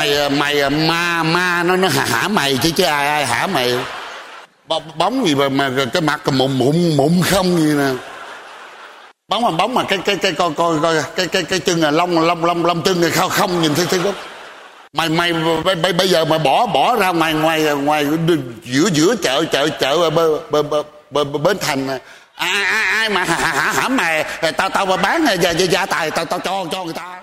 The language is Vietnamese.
mày ma nó hả mày chứ ai hả mày. Bóng gì mà cái mặt mụn không gì nè. Bóng mà cái coi chân là lông chân này không nhìn thấy gốc. Mày bây giờ mà bỏ ra ngoài giữa chợ bến thành, ai mà hả mày, tao bán gia tài tao cho người ta.